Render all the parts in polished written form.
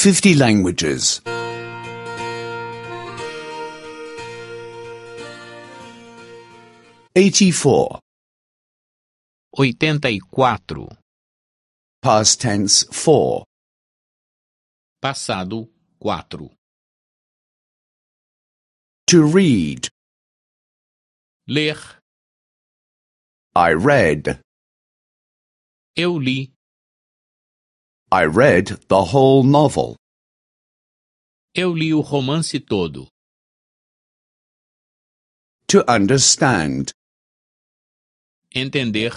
50 languages. 84. 84. Past tense 4. Passado 4. To read. Ler. I read. Eu li. I read the whole novel. Eu li o romance todo. To understand. Entender.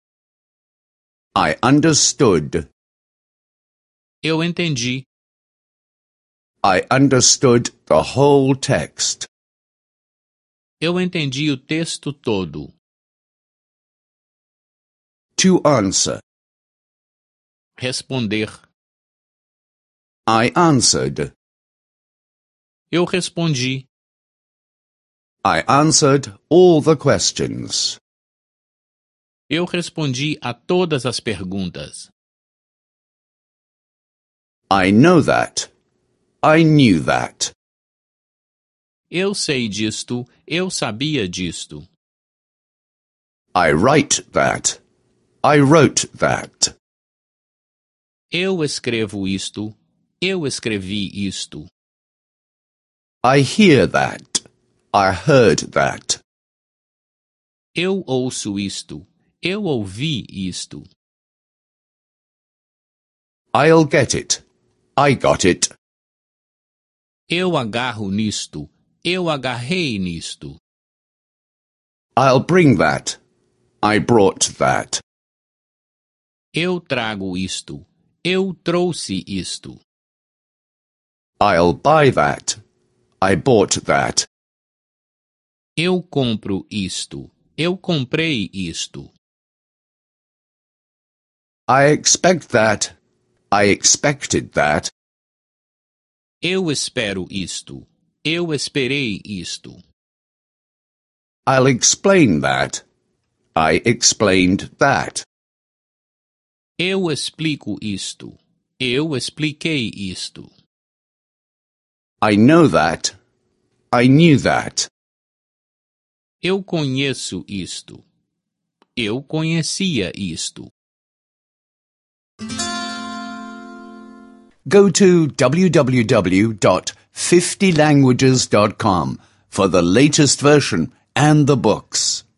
I understood. Eu entendi. I understood the whole text. Eu entendi o texto todo. To answer. Responder. I answered. Eu respondi. I answered all the questions. Eu respondi a todas as perguntas. I know that. I knew that. Eu sei disto. Eu sabia disto. I write that. I wrote that. Eu escrevo isto. Eu escrevi isto. I hear that. I heard that. Eu ouço isto. Eu ouvi isto. I'll get it. I got it. Eu agarro nisto. Eu agarrei nisto. I'll bring that. I brought that. Eu trago isto. Eu trouxe isto. I'll buy that. I bought that. Eu compro isto. Eu comprei isto. I expect that. I expected that. Eu espero isto. Eu esperei isto. I'll explain that. I explained that. Eu explico isto. Eu expliquei isto. I know that. I knew that. Eu conheço isto. Eu conhecia isto. Go to www.50languages.com for the latest version and the books.